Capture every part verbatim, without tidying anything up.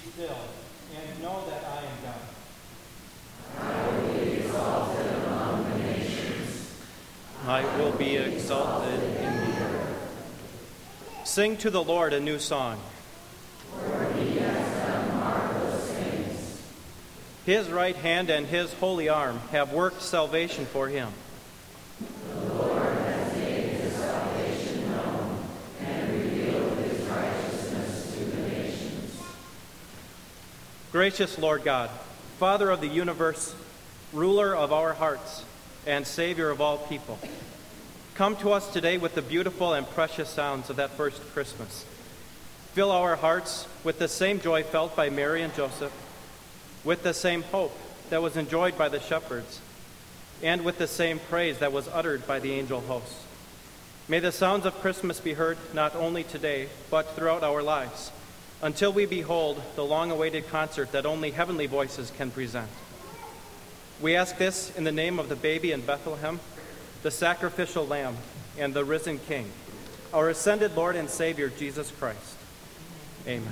still, and know that I am God. I will be exalted among the nations. I will be exalted in the earth. Sing to the Lord a new song. For he has done marvelous things. His right hand and his holy arm have worked salvation for him. The Lord has made his salvation known and revealed his righteousness to the nations. Gracious Lord God, Father of the universe, ruler of our hearts, and Savior of all people, come to us today with the beautiful and precious sounds of that first Christmas. Fill our hearts with the same joy felt by Mary and Joseph, with the same hope that was enjoyed by the shepherds, and with the same praise that was uttered by the angel hosts. May the sounds of Christmas be heard not only today, but throughout our lives, until we behold the long-awaited concert that only heavenly voices can present. We ask this in the name of the baby in Bethlehem, the sacrificial Lamb, and the risen King, our ascended Lord and Savior, Jesus Christ. Amen.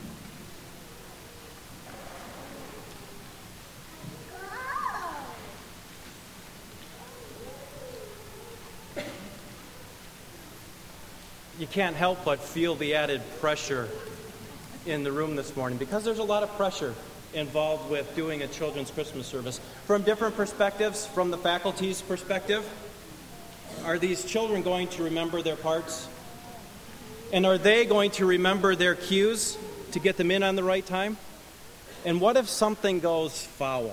You can't help but feel the added pressure in the room this morning, because there's a lot of pressure involved with doing a children's Christmas service. From different perspectives, from the faculty's perspective, are these children going to remember their parts? And are they going to remember their cues to get them in on the right time? And what if something goes foul?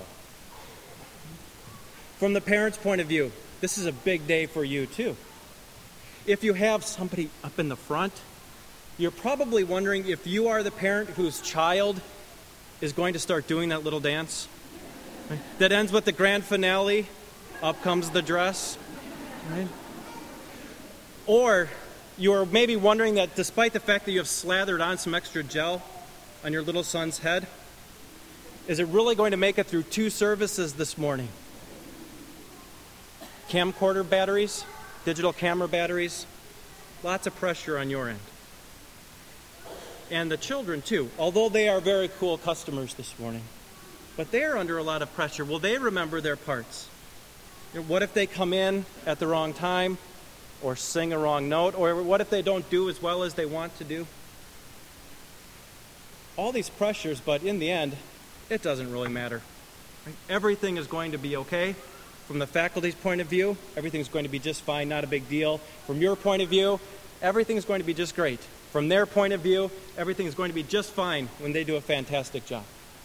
From the parents' point of view, this is a big day for you too. If you have somebody up in the front, you're probably wondering if you are the parent whose child is going to start doing that little dance. Right? That ends with the grand finale, up comes the dress. Right? Or you're maybe wondering that despite the fact that you have slathered on some extra gel on your little son's head, is it really going to make it through two services this morning? Camcorder batteries, digital camera batteries, lots of pressure on your end. And the children too, although they are very cool customers this morning, but they are under a lot of pressure. Will they remember their parts? You know, what if they come in at the wrong time, or sing a wrong note, or what if they don't do as well as they want to do? All these pressures, but in the end, it doesn't really matter. Right? Everything is going to be okay. From the faculty's point of view, everything's going to be just fine, not a big deal. From your point of view, everything's going to be just great. From their point of view, everything's going to be just fine when they do a fantastic job.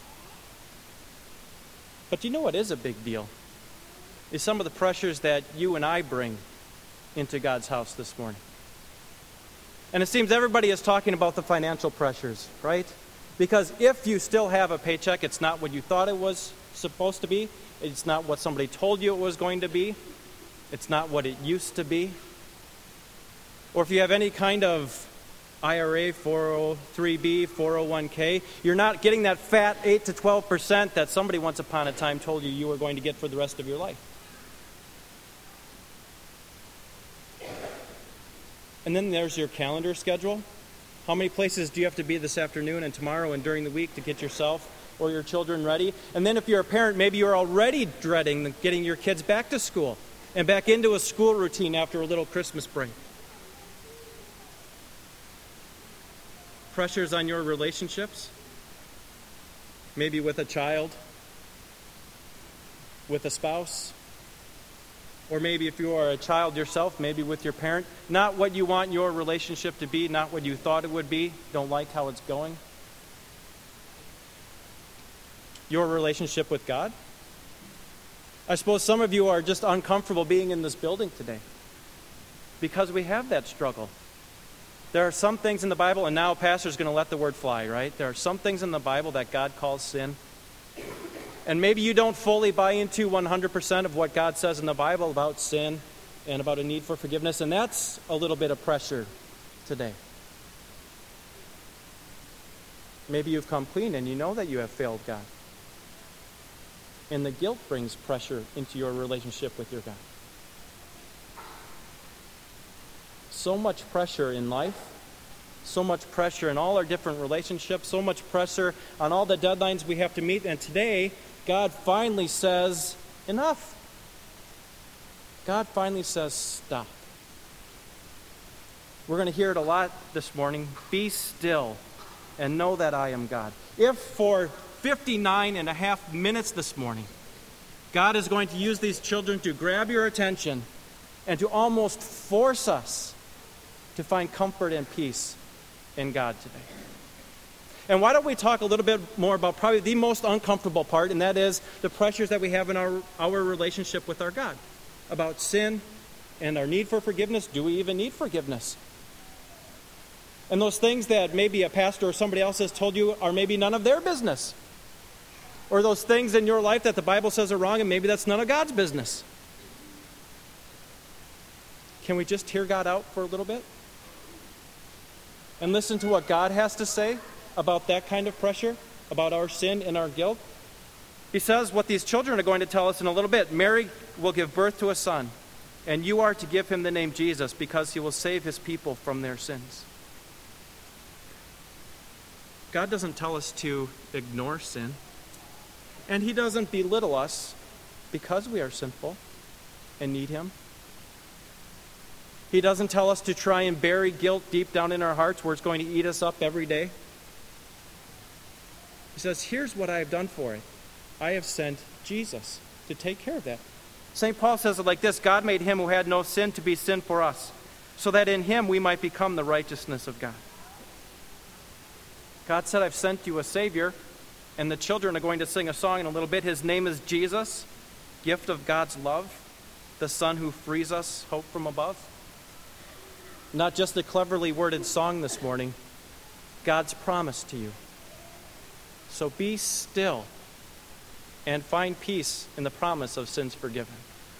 But you know what is a big deal? Is some of the pressures that you and I bring into God's house this morning. And it seems everybody is talking about the financial pressures, right? Because if you still have a paycheck, it's not what you thought it was supposed to be. It's not what somebody told you it was going to be. It's not what it used to be. Or if you have any kind of I R A, four oh three B, four oh one k, you're not getting that fat eight to twelve percent that somebody once upon a time told you you were going to get for the rest of your life. And then there's your calendar schedule. How many places do you have to be this afternoon and tomorrow and during the week to get yourself or your children ready? And then if you're a parent, maybe you're already dreading getting your kids back to school and back into a school routine after a little Christmas break. Pressures on your relationships, maybe with a child, with a spouse, or maybe if you are a child yourself, maybe with your parent. Not what you want your relationship to be, not what you thought it would be, don't like how it's going. Your relationship with God. I suppose some of you are just uncomfortable being in this building today because we have that struggle. There are some things in the Bible, and now a pastor's going to let the word fly, right? There are some things in the Bible that God calls sin. And maybe you don't fully buy into one hundred percent of what God says in the Bible about sin and about a need for forgiveness, and that's a little bit of pressure today. Maybe you've come clean and you know that you have failed God. And the guilt brings pressure into your relationship with your God. So much pressure in life, so much pressure in all our different relationships, so much pressure on all the deadlines we have to meet. And today, God finally says, enough. God finally says, stop. We're going to hear it a lot this morning. Be still and know that I am God. If for fifty-nine and a half minutes this morning, God is going to use these children to grab your attention and to almost force us to find comfort and peace in God today. And why don't we talk a little bit more about probably the most uncomfortable part, and that is the pressures that we have in our, our relationship with our God. About sin and our need for forgiveness. Do we even need forgiveness? And those things that maybe a pastor or somebody else has told you are maybe none of their business. Or those things in your life that the Bible says are wrong and maybe that's none of God's business. Can we just hear God out for a little bit? And listen to what God has to say about that kind of pressure, about our sin and our guilt? He says what these children are going to tell us in a little bit. Mary will give birth to a son, and you are to give him the name Jesus because he will save his people from their sins. God doesn't tell us to ignore sin, and he doesn't belittle us because we are sinful and need him. He doesn't tell us to try and bury guilt deep down in our hearts where it's going to eat us up every day. He says, here's what I have done for it. I have sent Jesus to take care of that. Saint Paul says it like this: God made him who had no sin to be sin for us, so that in him we might become the righteousness of God. God said, I've sent you a Savior, and the children are going to sing a song in a little bit. His name is Jesus, gift of God's love, the Son who frees us, hope from above. Not just a cleverly worded song this morning, God's promise to you. So be still and find peace in the promise of sins forgiven.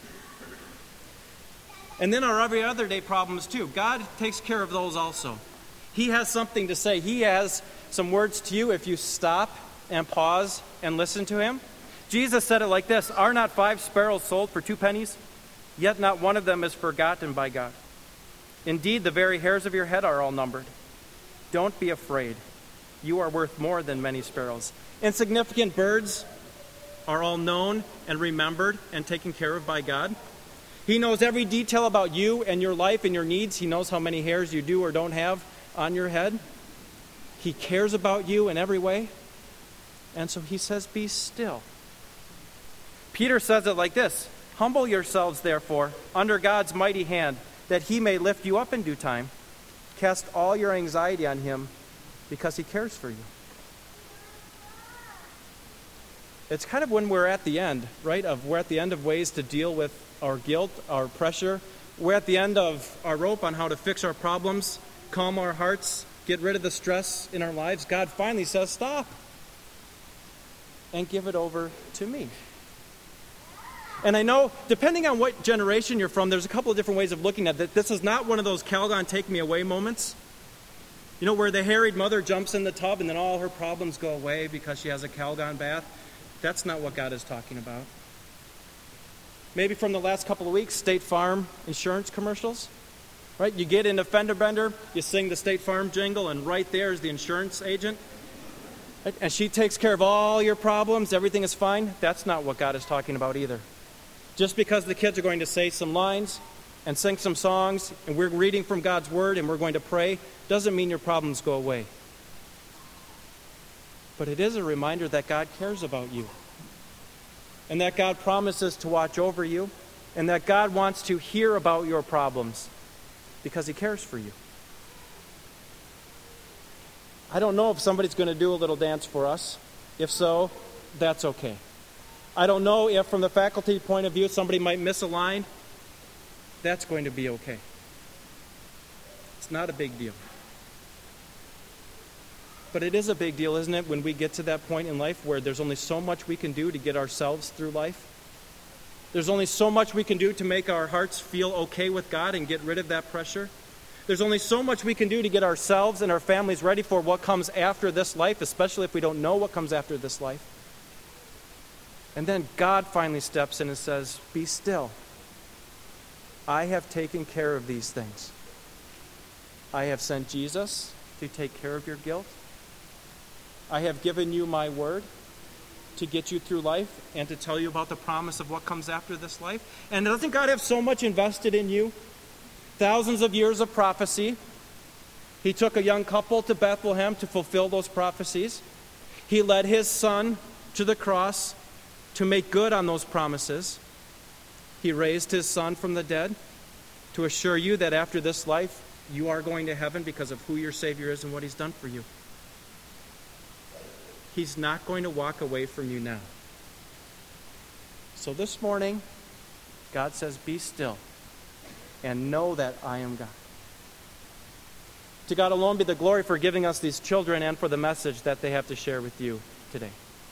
And then our every other day problems too. God takes care of those also. He has something to say. He has some words to you if you stop and pause and listen to him. Jesus said it like this: are not five sparrows sold for two pennies? Yet not one of them is forgotten by God. Indeed, the very hairs of your head are all numbered. Don't be afraid. You are worth more than many sparrows. Insignificant birds are all known and remembered and taken care of by God. He knows every detail about you and your life and your needs. He knows how many hairs you do or don't have on your head. He cares about you in every way. And so he says, be still. Peter says it like this: humble yourselves, therefore, under God's mighty hand, that he may lift you up in due time. Cast all your anxiety on him, because he cares for you. It's kind of when we're at the end, right? Of we're at the end of ways to deal with our guilt, our pressure. We're at the end of our rope on how to fix our problems, calm our hearts, get rid of the stress in our lives. God finally says, stop and give it over to me. And I know, depending on what generation you're from, there's a couple of different ways of looking at it. This is not one of those Calgon take me away moments. You know, where the harried mother jumps in the tub and then all her problems go away because she has a Calgon bath. That's not what God is talking about. Maybe from the last couple of weeks, State Farm insurance commercials. Right? You get in a fender bender, you sing the State Farm jingle, and right there is the insurance agent. Right? And she takes care of all your problems, everything is fine. That's not what God is talking about either. Just because the kids are going to say some lines and sing some songs, and we're reading from God's Word and we're going to pray, doesn't mean your problems go away. But it is a reminder that God cares about you, and that God promises to watch over you, and that God wants to hear about your problems because he cares for you. I don't know if somebody's going to do a little dance for us. If so, that's okay. I don't know if from the faculty point of view somebody might miss a line. That's going to be okay. It's not a big deal. But it is a big deal, isn't it, when we get to that point in life where there's only so much we can do to get ourselves through life? There's only so much we can do to make our hearts feel okay with God and get rid of that pressure. There's only so much we can do to get ourselves and our families ready for what comes after this life, especially if we don't know what comes after this life. And then God finally steps in and says, be still. I have taken care of these things. I have sent Jesus to take care of your guilt. I have given you my word to get you through life and to tell you about the promise of what comes after this life. And doesn't God have so much invested in you? Thousands of years of prophecy. He took a young couple to Bethlehem to fulfill those prophecies. He led his son to the cross to make good on those promises. He raised his son from the dead to assure you that after this life, you are going to heaven because of who your Savior is and what he's done for you. He's not going to walk away from you now. So this morning, God says, be still and know that I am God. To God alone be the glory for giving us these children and for the message that they have to share with you today.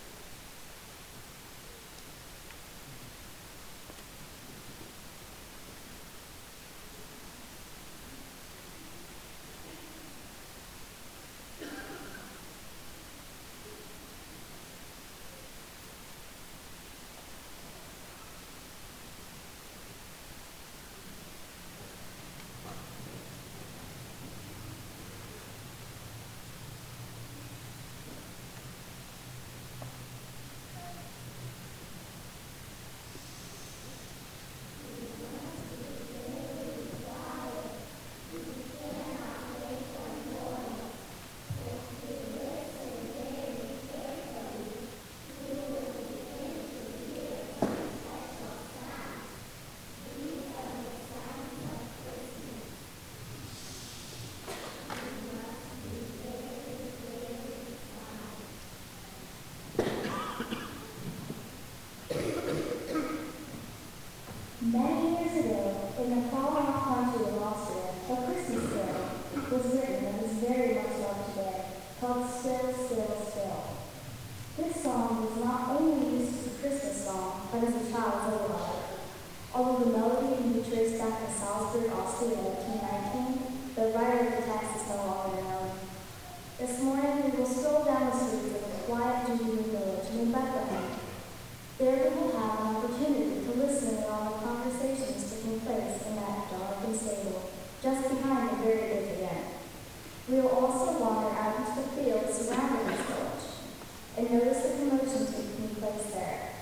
Many years ago, in the far-off country of Austria, a Christmas carol was written that is very much loved today, called Still, Still, Still. This song was not only used as a Christmas song, but as a child's lullaby. Although the melody can be traced back to Salzburg, Austria in eighteen nineteen, the writer of the text is no longer known. This morning, we will stroll down the streets of a quiet Judean village near Bethlehem. There we will have an opportunity to listen in on the conversations taking place in that dark stable, just behind the very big inn. We will also wander out into the fields surrounding this village and notice the commotion taking place there.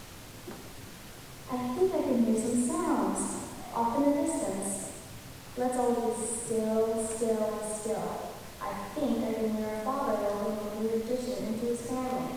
I think I can hear some sounds off in the distance. Let's all be still, still, still. I think I can hear a father welcoming a new addition into his family.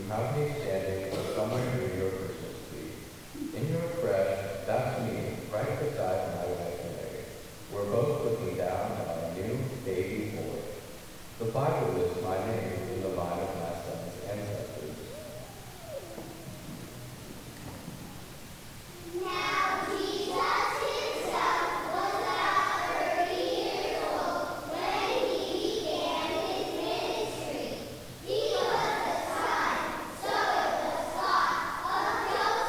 have me standing somewhere near your Christmas tree. In your crest, that's me, right beside my wife Mary. We're both looking down at our new baby boy. The Bible lists my name in the line of my son's ancestors. Now Jesus himself was about thirty years old when he began his ministry. He was the son, so it was thought,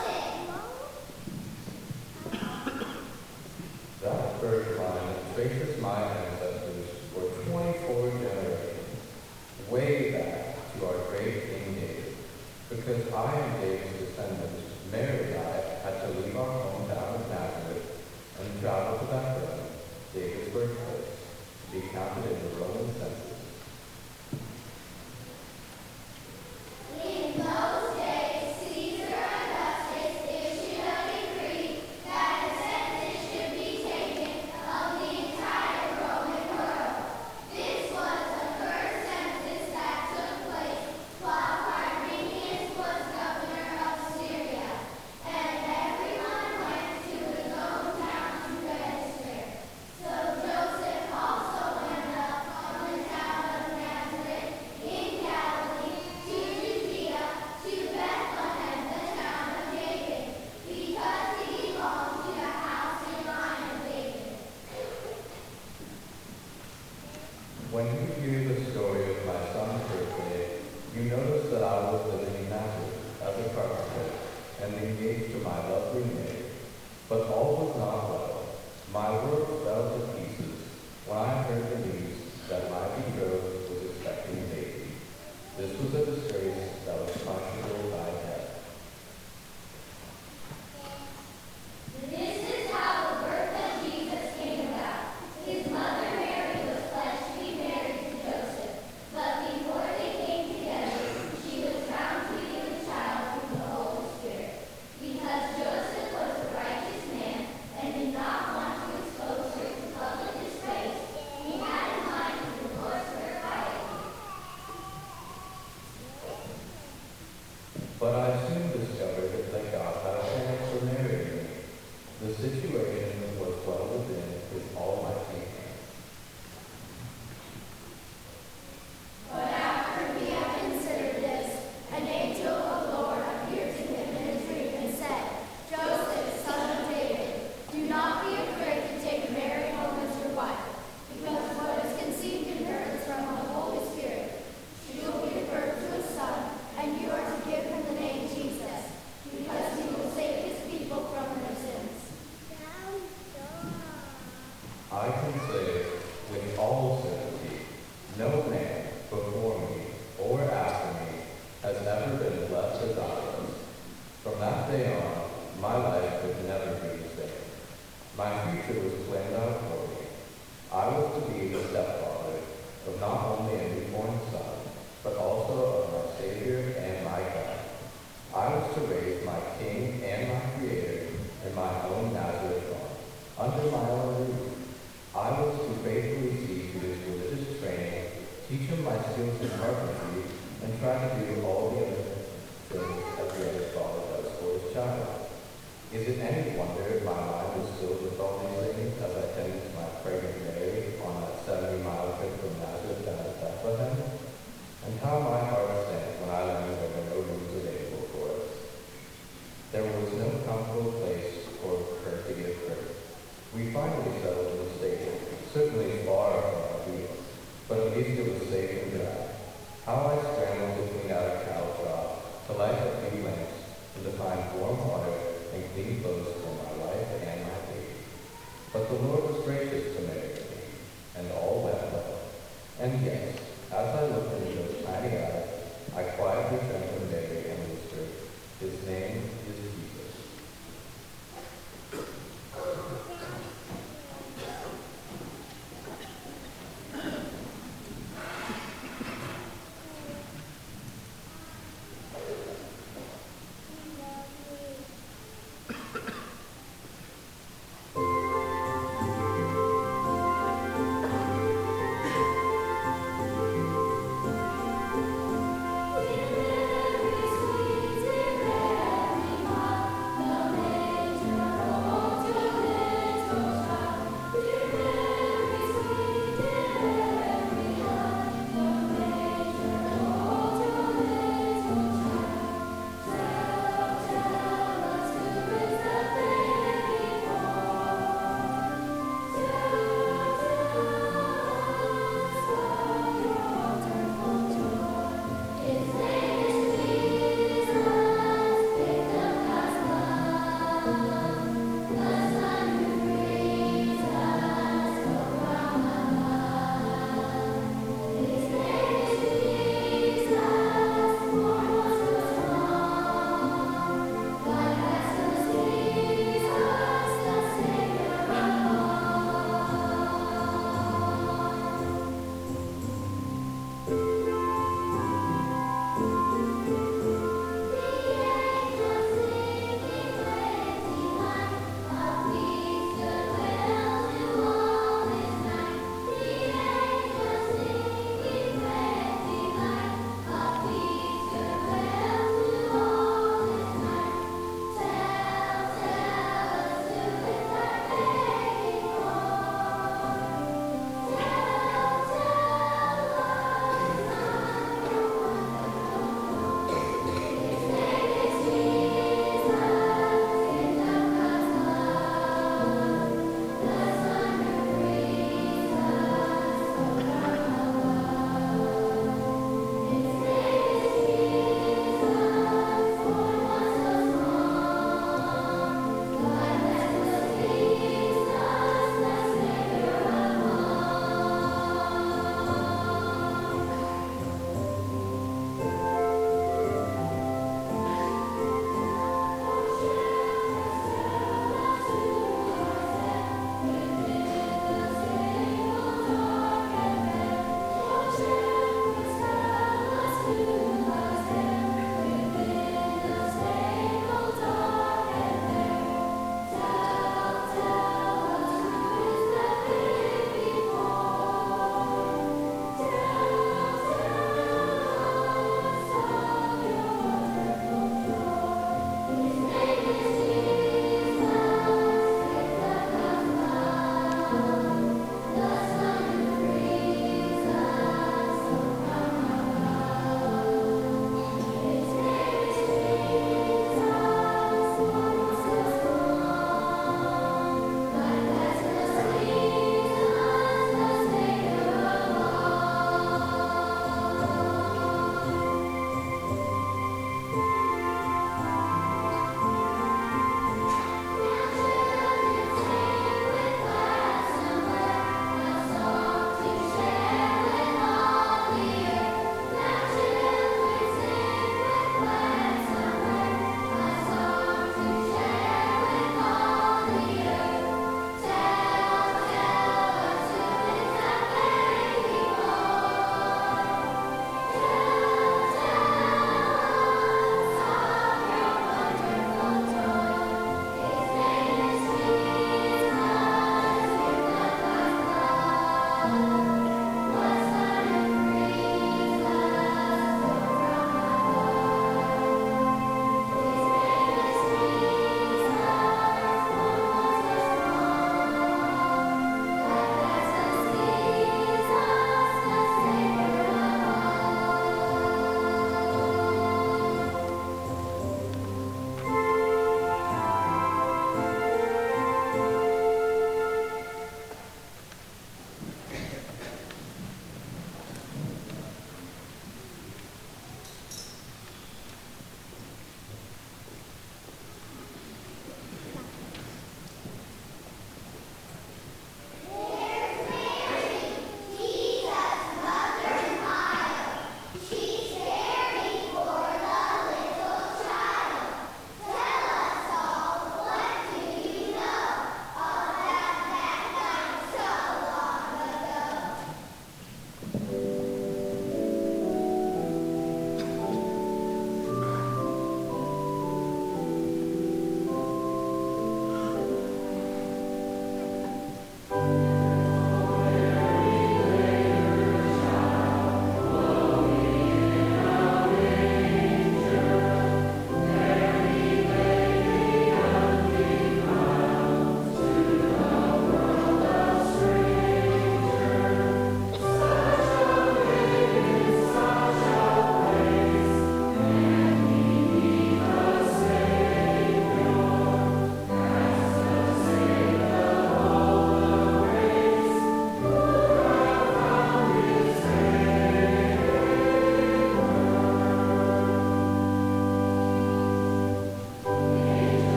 of Joseph. That first line traces my ancestors for twenty-four generations, way back to our great King David. Because I am David's descendants, Mary and I had to leave our hometown of Nazareth and travel to Bethlehem, David's birthplace, to be counted in the Roman census. In those days, Caesar Augustus issued a decree that a census should be taken of the entire Roman world. This was the first census that took place while Quirinius was governor of Syria, and everyone went to his own town to register. So Joseph also went up from the town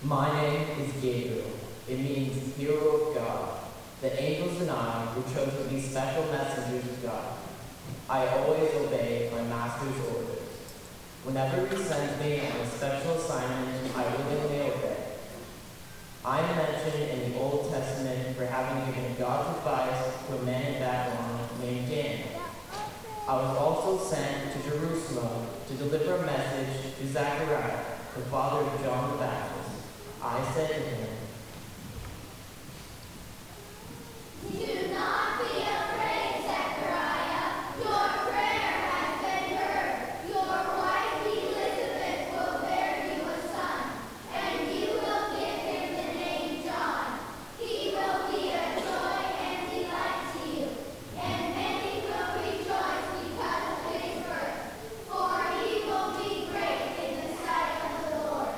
My name is Gabriel. It means hero of God. The angels and I were chosen to be special messengers of God. I always obey my master's orders. Whenever he sends me on a special assignment, I willingly obey. I am mentioned in the Old Testament for having given God's advice to a man in Babylon named Daniel. I was also sent to Jerusalem to deliver a message to Zechariah, the father of John the Baptist. I said to him, Do not be afraid, Zechariah. Your prayer has been heard. Your wife Elizabeth will bear you a son, and you will give him the name John. He will be a joy and delight to you, and many will rejoice because of his birth, for he will be great in the sight of the Lord.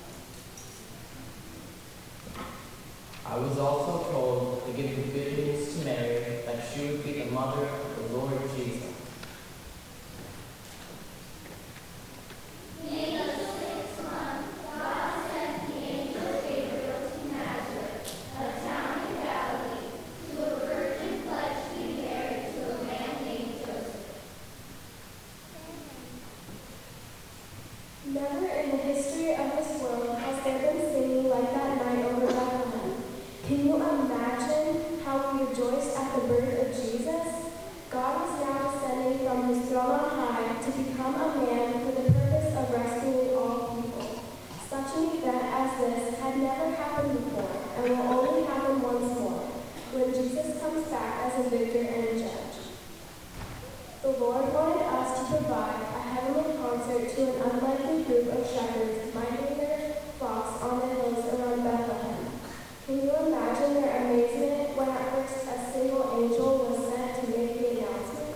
I was also told to give the good news to Mary that she would be the mother of the Lord Jesus. In the sixth month, God sent the angel Gabriel to Nazareth, a town in Galilee, to a virgin pledged to be married to a man named Joseph. Never in the history of this world has there been singing like that night over Bethlehem. Can you imagine how we rejoiced at the birth of Jesus? God is now descending from his throne on high to become a man for the purpose of rescuing all people. Such an event as this had never happened before and will only happen once more, when Jesus comes back as a victor and a judge. The Lord wanted us to provide a heavenly concert to an unlikely group of shepherds minding their flocks on the hills around Bethlehem. Can you imagine their amazement when at first a single angel was sent to make the announcement?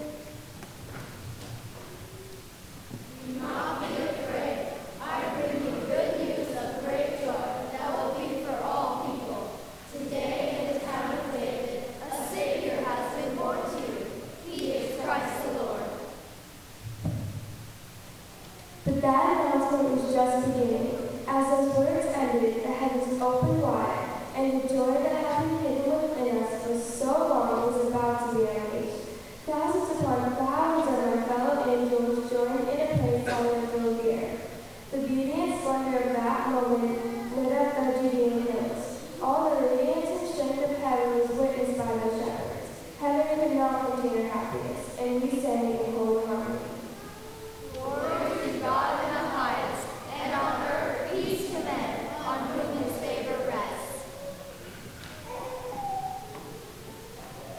Do not be afraid. I bring you good news of great joy that will be for all people. Today in the town of David, a Savior has been born to you. He is Christ the Lord. But that announcement was just beginning. As those words ended, the heavens opened wide, and the joy that had been hidden within us for so long was about to be unleashed. Thousands upon thousands of our fellow angels joined in a praise song that filled the air. The beauty and splendor of that moment lit up the Judean hills. All the radiance and strength of heaven was witnessed by the shepherds. Heaven could not contain our happiness, and we sang in holy harmony. Glory to God in the highest, and on earth peace to men, on whom his favor rests.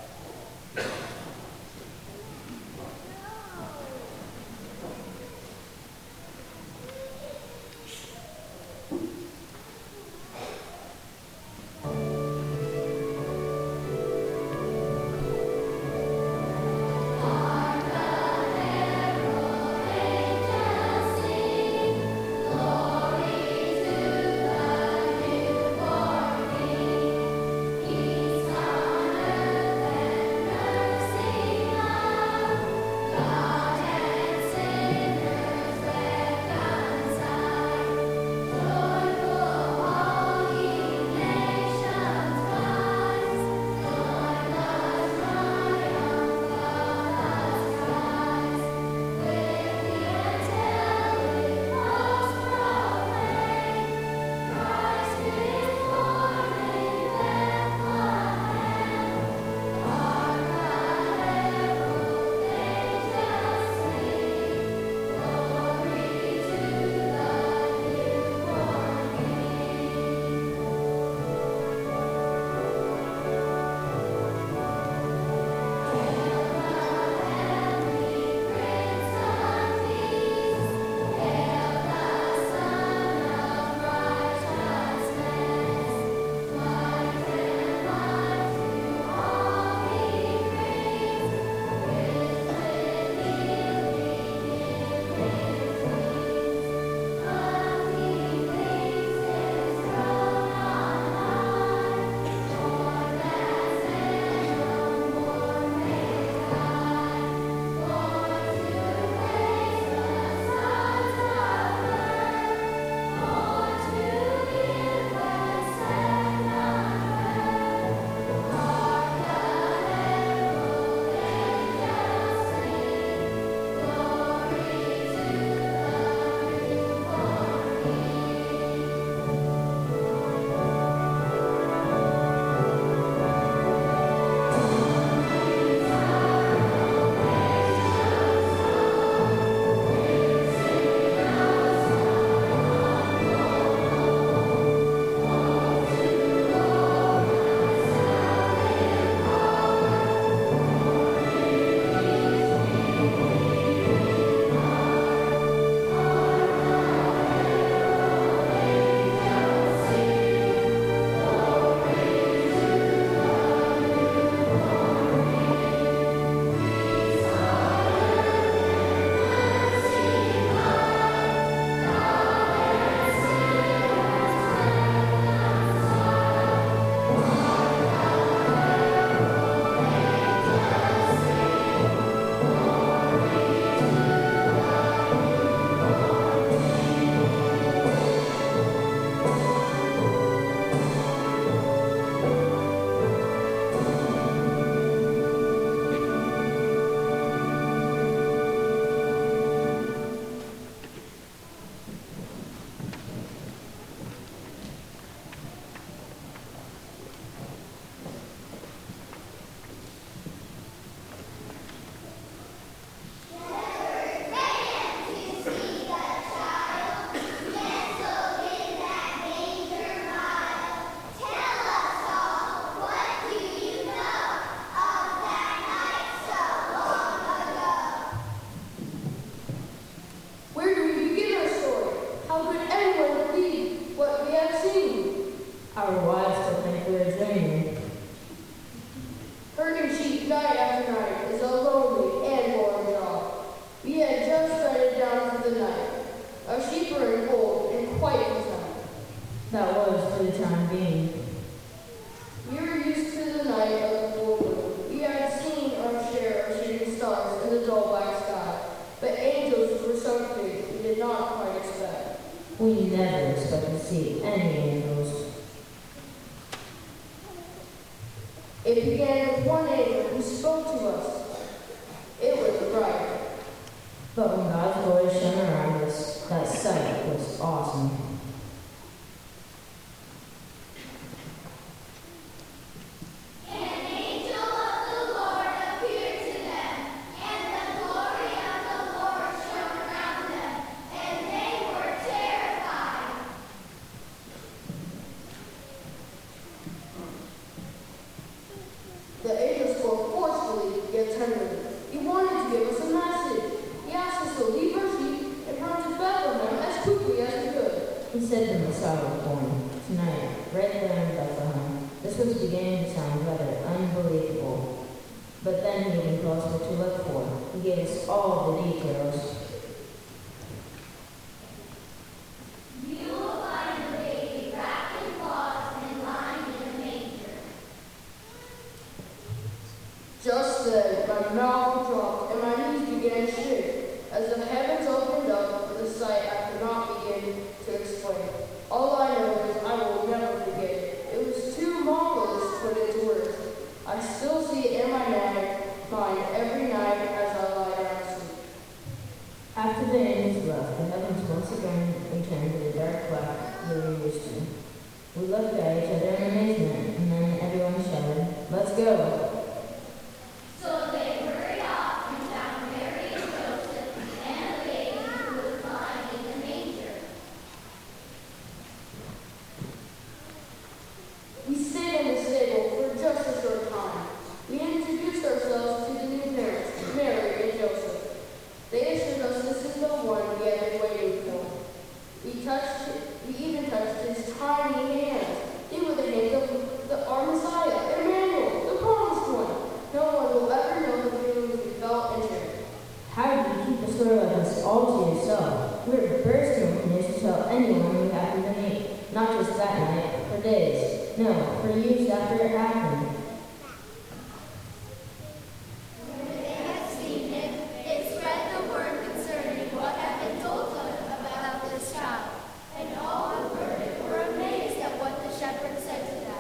Our wives still think we're dreaming. Herding sheep night after night is a lonely and boring job. We had just bedded down for the night. Our sheep were in cold and quite content. That was for the time being. We were used to the night of the full moon. We had seen our share of shooting stars in the dull black sky, but angels were something we did not quite expect. We never expect to see any angels. It began with one angel who spoke to us. It was a bride. But when God's glory shone around us, that sight was awesome. An angel of the Lord appeared to them, and the glory of the Lord shone around them, and they were terrified. The angel spoke forcefully yet tenderly. He wanted to give us a message. He asked us to leave our sheep and run to Bethlehem as quickly as we could. He said the Messiah was born tonight, right there in Bethlehem. This was beginning to sound rather unbelievable. But then he even told us what to look for. He gave us all the details. You will find the baby wrapped in cloths and lying in a manger. Just then, my mouth dropped and my knees began to shake. As the heavens opened up with a sight I could not begin to explain. All I know is I will never forget it. It was too marvelous to put into words. I still see it in my mind every night as I lie down to sleep. After the angels left, the heavens once again returned to the dark black they were used to. We looked at each other in amazement, and then everyone shouted, "Let's go!" So they hurried off and found Mary and Joseph and the baby who was lying in the manger. We stayed in the stable for just a short time. We introduced ourselves to the new parents, Mary and Joseph. They assured us this is the one we had been waiting for. We touched, we even touched his tiny hands. They were the hands of the, our Messiah, Emmanuel, the promised one. No one will ever know the feelings we felt and shared. How did you keep a story like this all to yourself? We were bursting with news to tell anyone we happened to meet, not just that night, for days. No, for years after it happened. When they had seen him, they spread the word concerning what had been told them about this child. And all who heard it were amazed at what the shepherd said to them.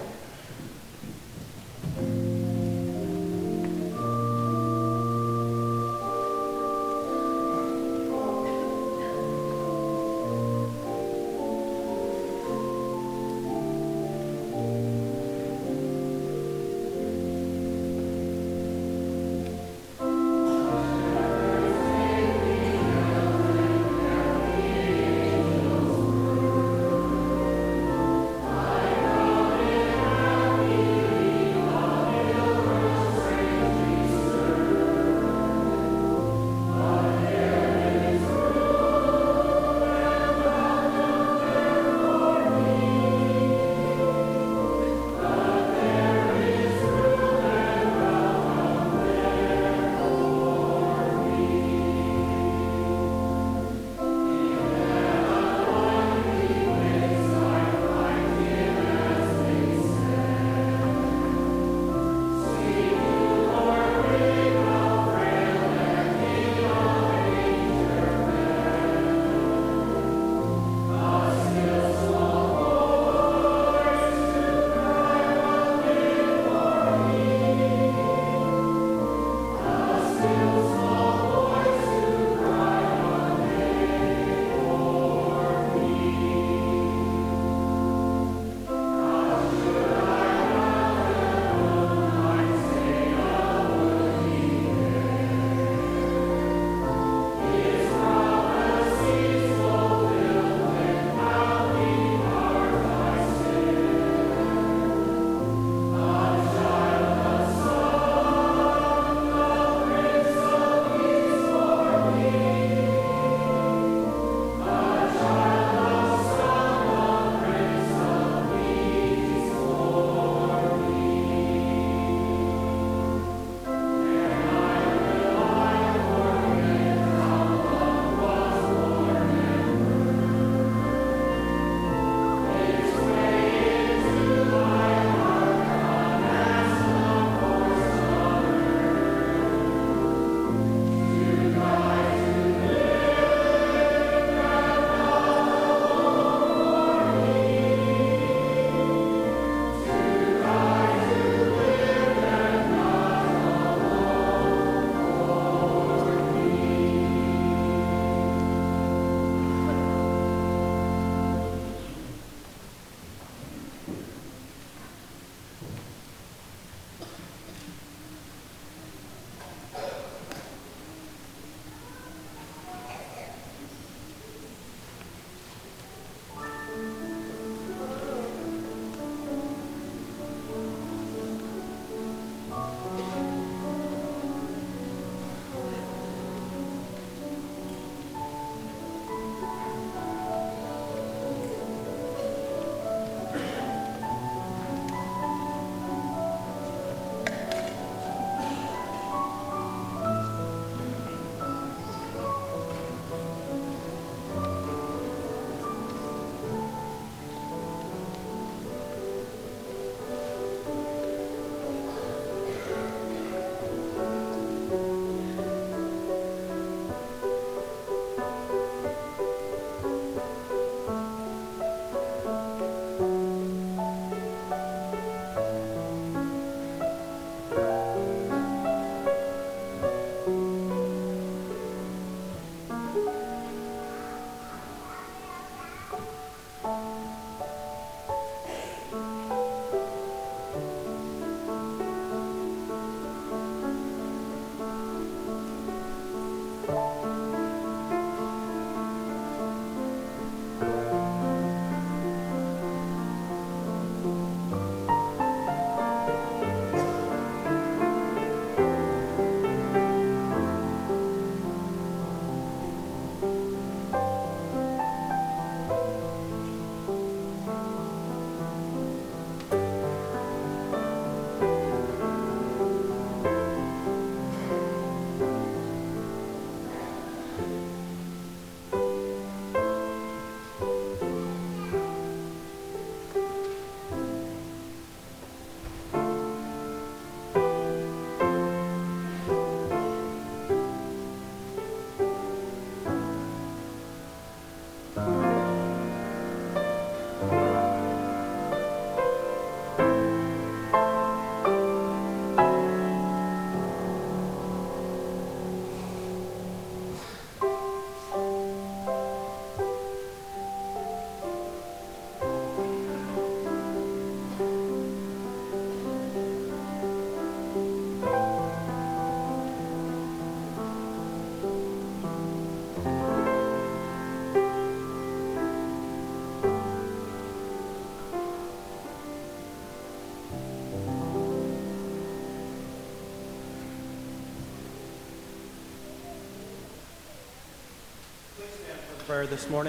prayer this morning.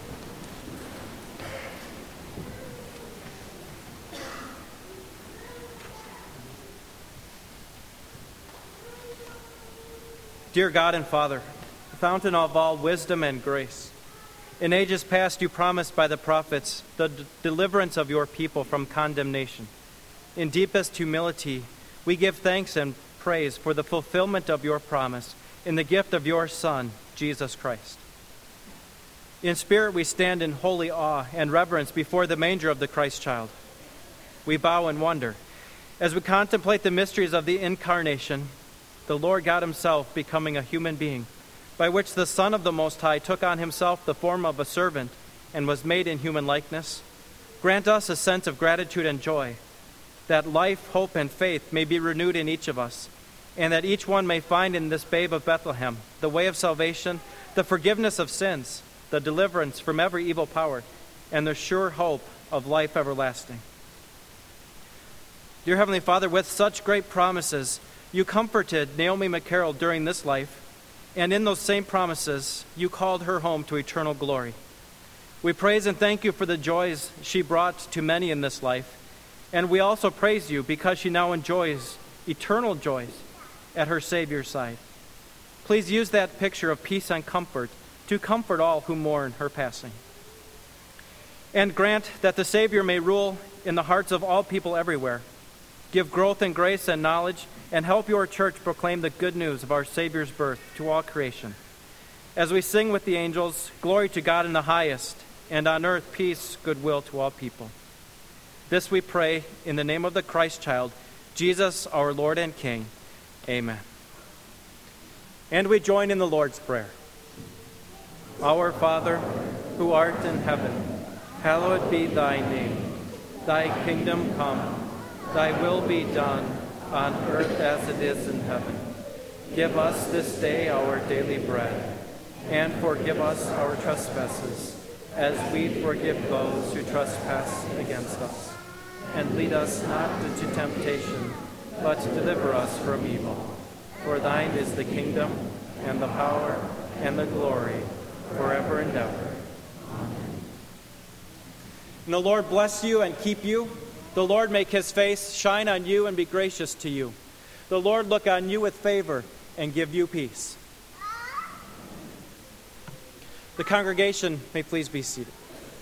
Dear God and Father, fountain of all wisdom and grace, in ages past you promised by the prophets the d- deliverance of your people from condemnation. In deepest humility, we give thanks and praise for the fulfillment of your promise in the gift of your Son, Jesus Christ. In spirit, we stand in holy awe and reverence before the manger of the Christ child. We bow in wonder as we contemplate the mysteries of the incarnation, the Lord God himself becoming a human being, by which the Son of the Most High took on himself the form of a servant and was made in human likeness. Grant us a sense of gratitude and joy, that life, hope, and faith may be renewed in each of us, and that each one may find in this babe of Bethlehem the way of salvation, the forgiveness of sins, the deliverance from every evil power, and the sure hope of life everlasting. Dear Heavenly Father, with such great promises, you comforted Naomi McCarroll during this life, and in those same promises, you called her home to eternal glory. We praise and thank you for the joys she brought to many in this life, and we also praise you because she now enjoys eternal joys at her Savior's side. Please use that picture of peace and comfort to comfort all who mourn her passing. And grant that the Savior may rule in the hearts of all people everywhere. Give growth in grace and knowledge, and help your church proclaim the good news of our Savior's birth to all creation. As we sing with the angels, glory to God in the highest, and on earth peace, goodwill to all people. This we pray in the name of the Christ child, Jesus, our Lord and King. Amen. And we join in the Lord's Prayer. Our Father, who art in heaven, hallowed be thy name. Thy kingdom come, thy will be done, on earth as it is in heaven. Give us this day our daily bread, and forgive us our trespasses, as we forgive those who trespass against us. And lead us not into temptation, but deliver us from evil. For thine is the kingdom, and the power, and the glory, forever and ever. Amen. And the Lord bless you and keep you. The Lord make his face shine on you and be gracious to you. The Lord look on you with favor and give you peace. The congregation may please be seated.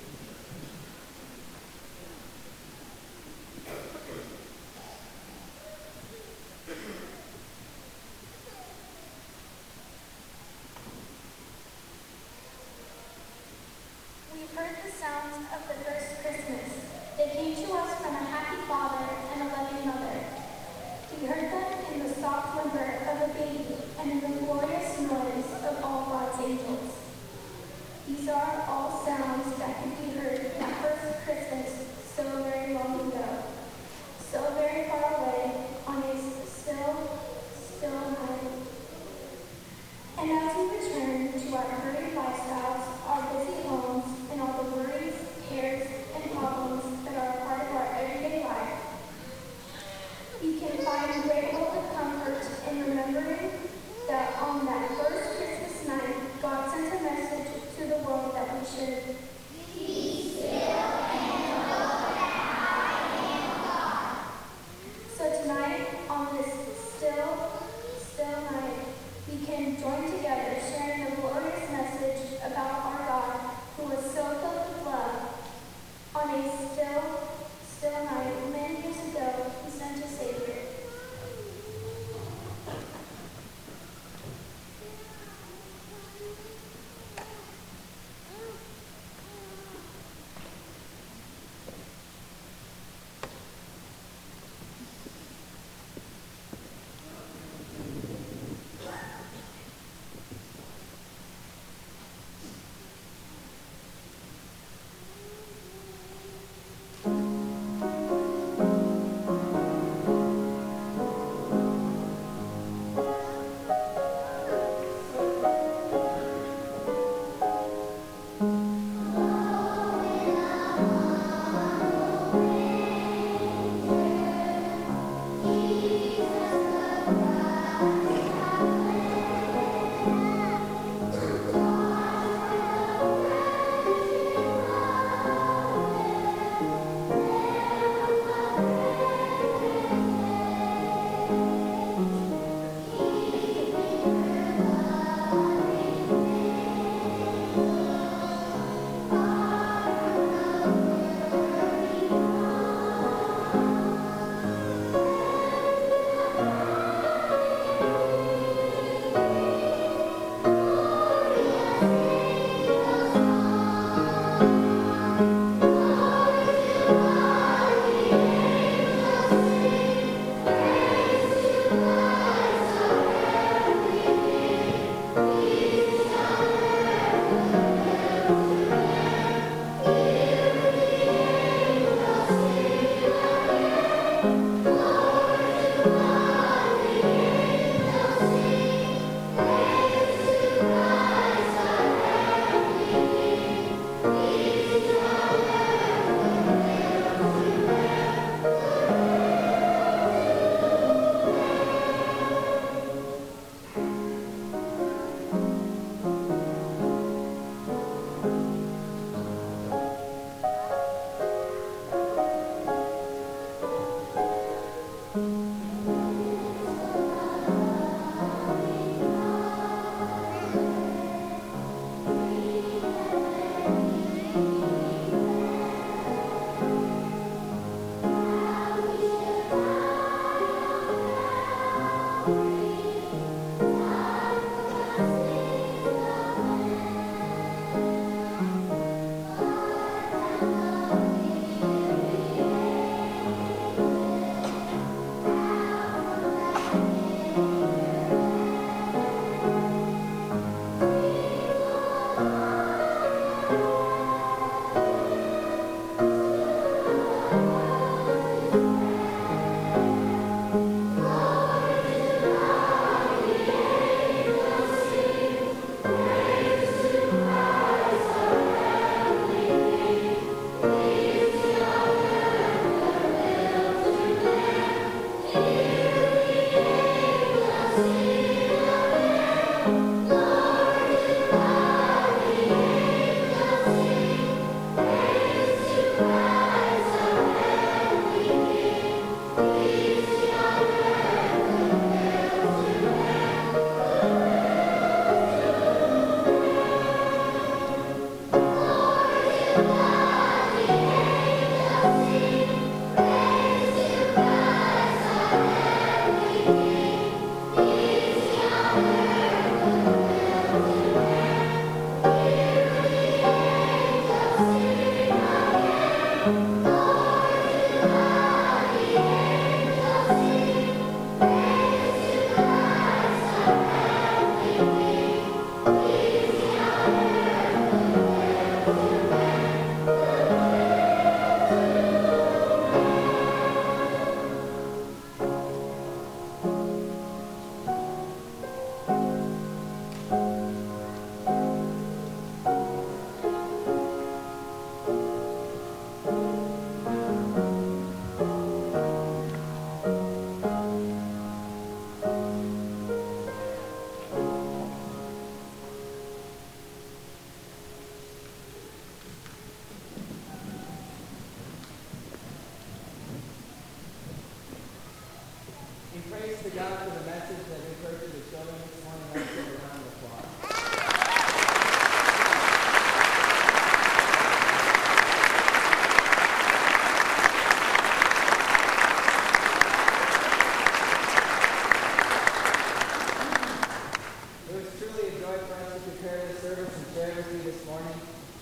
We've heard the sounds of the first Christmas. They came to us from a happy father and a loving mother. We heard them in the soft whimper of a baby and in the glorious noise of all God's angels. These are all sounds that could be heard that first Christmas so very long ago, so very far away on a still, still night. And as we return to our hurried lifestyles, our busy homes, and all the worries, cares, and problems that are a part of our everyday life, we can find great hope and comfort in remembering that on that first Christmas night, God sent a message to the world that we should be still and know that I am God. So tonight, on this still, still night, we can join together sharing the glorious message about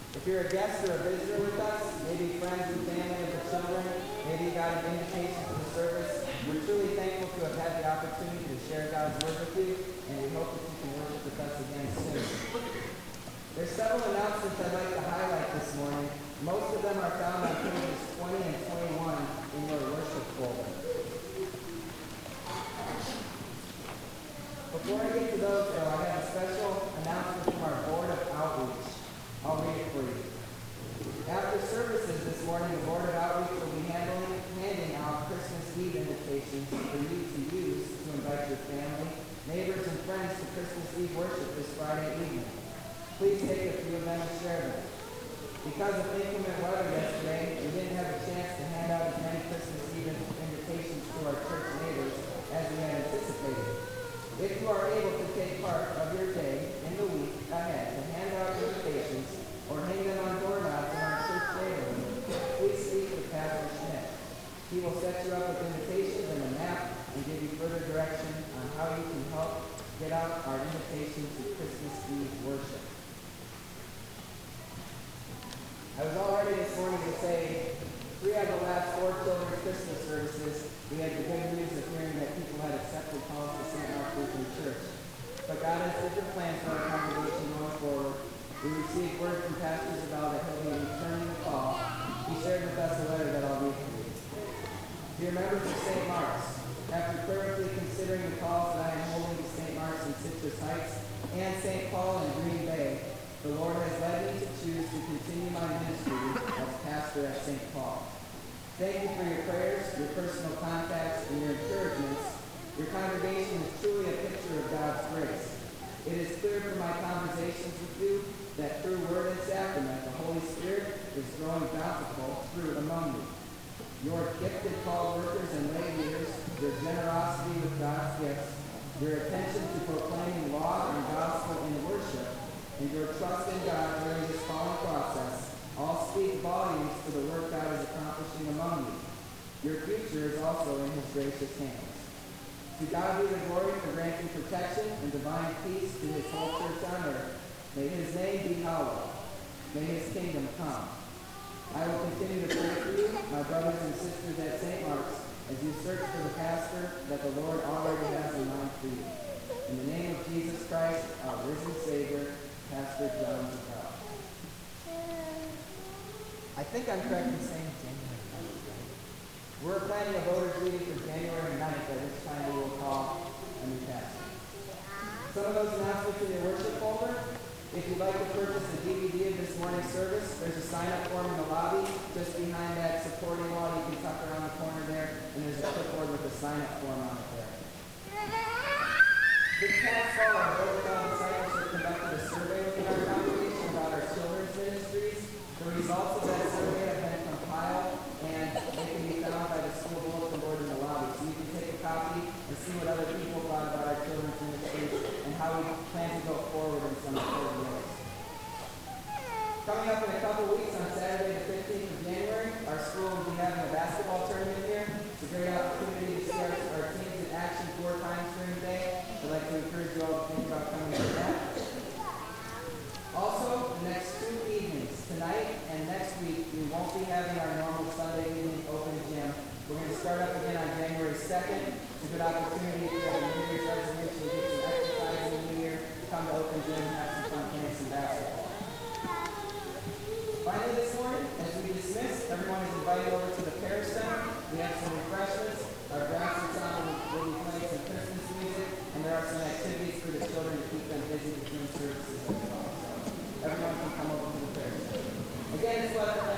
If you're a guest or a visitor with us, maybe friends and family of the children, maybe you got an invitation to the service, we're truly thankful to have had the opportunity to share God's word with you, and we hope that you can worship with us again soon. There's several announcements I'd like to highlight this morning. Most of them are found on pages twenty and twenty-one in your worship folder. Before I get to those, though, I have a special announcement from our Board of Outreach. I'll read it for you. After services this morning, the Board of Outreach will be handling, handing out Christmas Eve invitations for you to use to invite your family, neighbors, and friends to Christmas Eve worship this Friday evening. Please take a few of them and share them. Because of inclement weather yesterday, we didn't have a chance to hand out as many Christmas Eve invitations to our church neighbors as we had anticipated. If you are able to take part of your day in the week ahead to hand out invitations or hang them on doorknobs in our church neighborhood, please speak with Pastor Schmidt. He will set you up with invitations and a map and give you further direction on how you can help get out our invitation to Christmas Eve worship. I was all ready this morning to say, three out of the last four children's Christmas services, we had the good news of hearing that people had accepted calls to Saint Mark Lutheran Church. But God has different plans for our congregation going forward. We received word from Pastor Isabel that he'll be returning the call. He shared with us a letter that I'll read for you. Dear members of Saint Mark's, after prayerfully considering the calls that I am holding to Saint Mark's in Citrus Heights and Saint Paul in Green Bay, the Lord has led me to choose to continue my ministry as pastor at Saint Paul. Thank you for your prayers, your personal contacts, and your encouragements. Your congregation is truly a picture of God's grace. It is clear from my conversations with you that through word and sacrament, the Holy Spirit is growing bountiful fruit among you. Your gifted called workers and lay leaders, your generosity with God's gifts, your attention to proclaiming law and gospel in worship, and your trust in God during this calling process all speak volumes to the work God is accomplishing among you. Your future is also in his gracious hands. To God be the glory for granting protection and divine peace to his whole church on earth. May his name be hallowed. May his kingdom come. I will continue to pray for you, my brothers and sisters at Saint Mark's, as you search for the pastor that the Lord already has in mind for you. In the name of Jesus Christ, our risen Savior, Pastor John Zagal. I think I'm correct in saying January ninth, right? We're planning a voters meeting for January ninth, at which time we will call a new pastor. Some of those announcements in your worship folder. If you'd like to purchase a D V D of this morning's service, there's a sign-up form in the lobby just behind that supporting wall. You can tuck around the corner there, and there's a clipboard with a sign-up form on it there. This past fall, our Board of Discipleship conducted a survey within our congregation about our children's ministries. The results of that survey have been compiled, and they can be found by the school bulletin board in the lobby. So you can take a copy and see what other people thought about our children's ministries and how we plan to go forward in some important ways. Coming up in a couple weeks, on Saturday the fifteenth of January, our school will be having a basketball tournament here. It's a great opportunity to see our, our teams in action four times during the day. I'd like to encourage you all to think about coming to that. Also, the next two evenings, tonight and next week, we won't be having our normal Sunday evening open gym. We're going to start up again on January second. It's a good opportunity if you have a New Year's resolution to get some exercise in the new year. Come to open gym, have some fun playing some basketball. Finally this morning, as we dismiss, everyone is invited over to the Parish Center. We have some refreshments. Our brass ensemble will be playing some Christmas music, and there are some activities for the children to keep them busy between services as well. So everyone can come over to the Parish Center. Again, it's left